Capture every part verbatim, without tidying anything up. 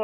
Alô?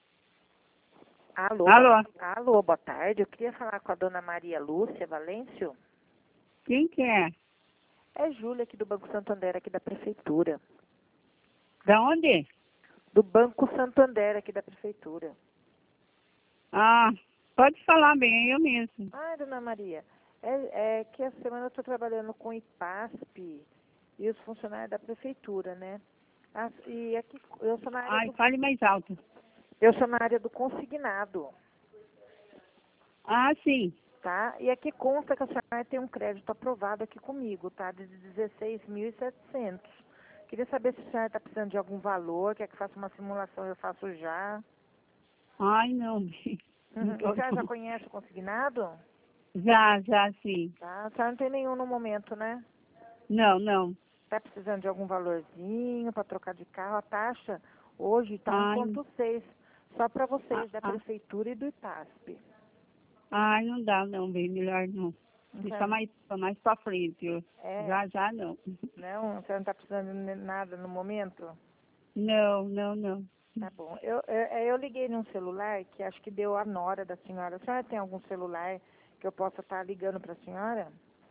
Alô? Alô? Alô, boa tarde. Eu queria falar com a dona Maria Lúcia Valêncio. Quem que é? É Júlia aqui do Banco Santander, aqui da Prefeitura. Da onde? Do Banco Santander, aqui da Prefeitura. Ah, pode falar bem, é eu mesmo. Ai, dona Maria, é, é que essa semana eu estou trabalhando com o IPASP e os funcionários da Prefeitura, né? As- e aqui, eu sou na área Ai, do, fale mais alto. eu sou na área do consignado, Ah, sim. tá? E aqui consta que a senhora tem um crédito aprovado aqui comigo, tá? De dezesseis mil e setecentos. Queria saber se a senhora está precisando de algum valor, quer que faça uma simulação, eu faço já. Ai, não, bem. Uhum. Não A tô, senhora já não. conhece o consignado? Já, já, sim. Tá? A senhora não tem nenhum no momento, né? Não, não. Está precisando de algum valorzinho para trocar de carro? A taxa hoje está um Ai, ponto seis, só para ah, vocês da ah, Prefeitura e do IPASP. ai, não dá, não, bem, melhor não. Deixa Então, mais, mais pra frente. Eu. é, Já, já, não. não, você não está precisando de nada no momento? Não, não, não. Tá bom. Eu, eu, eu liguei num celular que acho que deu a nora da senhora. A senhora tem algum celular que eu possa estar ligando para a senhora?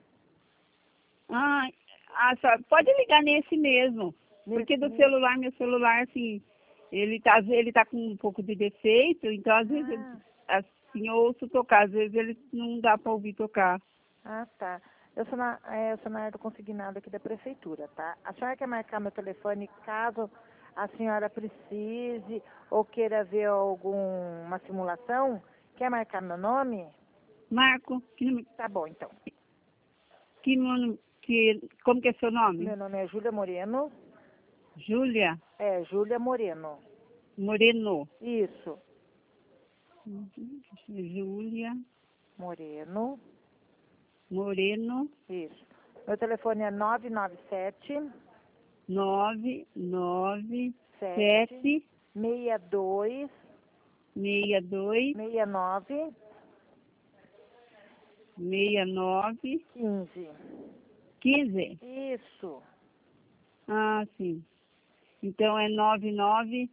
Ah, ah, só, pode ligar nesse mesmo. Porque Nesse do mesmo? celular, meu celular, assim, ele tá, ele tá com um pouco de defeito, então às vezes, eu- Ah, assim, eu ouço tocar, às vezes ele não dá para ouvir tocar. ah, tá. Eu sou na, é, eu sou na área do consignado aqui da Prefeitura, tá? A senhora quer marcar meu telefone caso a senhora precise ou queira ver alguma simulação? Quer marcar meu nome? Marco, que, Tá bom, então. que, nome- que, como que é seu nome? Meu nome é Júlia Moreno. Júlia É, Júlia Moreno. Moreno. Isso, Uhum. Júlia Moreno. Moreno, Isso. Meu telefone é nove nove sete, nove, nove, sete, sete, seis dois, seis, dois, seis nove, seis, nove, quinze. quinze. Isso. Ah, sim. Então é nove nove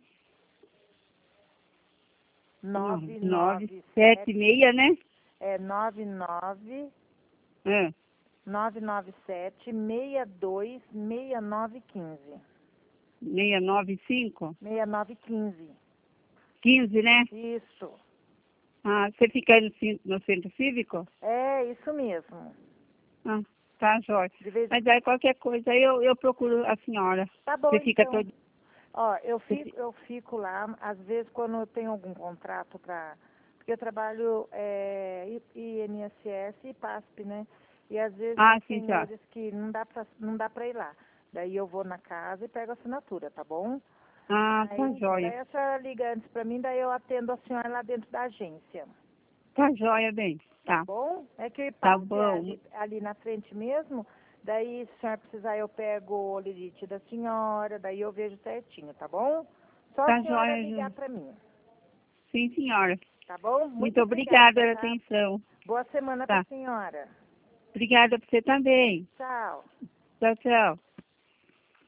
nove nove nove nove sete sete seis, né? é nove nove É, nove nove sete seis dois seis nove quinze. seis nove cinco, seis nove quinze. quinze, né? Isso. Ah, você fica aí no, cin- no centro cívico? É isso mesmo. Ah, tá, jóia. De vez Mas aí qualquer coisa aí eu, eu procuro a senhora. Tá bom, Você fica então. todo. Ó, eu Você fico, fi- eu fico lá, às vezes quando eu tenho algum contrato para. Porque eu trabalho é, I- INSS e PASP, né? E às vezes Ah, tem sim, já. senhores que não dá pra, não dá pra ir lá. Daí eu vou na casa e pego a assinatura, tá bom? Ah, Aí, tá então, jóia. daí a senhora liga antes pra mim, daí eu atendo a senhora lá dentro da agência, Tá jóia, bem. tá Tá. bom? É que o Tá IPASP é bom. ali, ali na frente mesmo, daí se a senhora precisar eu pego o lerite da senhora, daí eu vejo certinho, tá bom? Só a Tá senhora jóia, ligar Ju. pra mim, Sim, senhora. tá bom? Muito Muito obrigada obrigada, pela tá? atenção. Boa semana pra Tá. senhora. Obrigada pra você também. Tchau. Tchau, tchau.